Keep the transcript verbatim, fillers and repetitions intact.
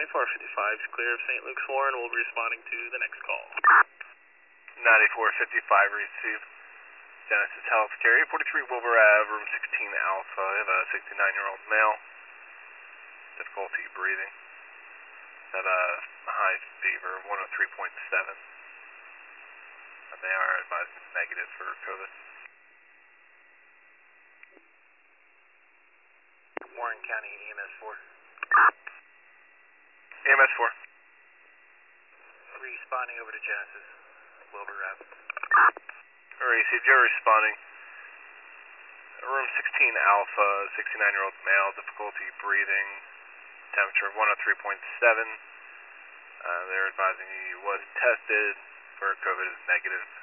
ninety-four fifty-five is clear of Saint Luke's Warren. We'll be responding to the next call. ninety-four fifty-five received. Genesis Health Carrier, forty-three Wilbur Ave, room sixteen Alpha. I have a sixty-nine-year-old male. Difficulty breathing. Had a high fever, one oh three point seven. And they are advised negative for COVID. Warren County E M S four. E M S four. Responding over to Genesis, Wilbur Ave. Received, you're responding. Room sixteen Alpha, sixty-nine-year-old male, difficulty breathing, temperature of one oh three point seven. Uh, they're advising you was tested for COVID is negative.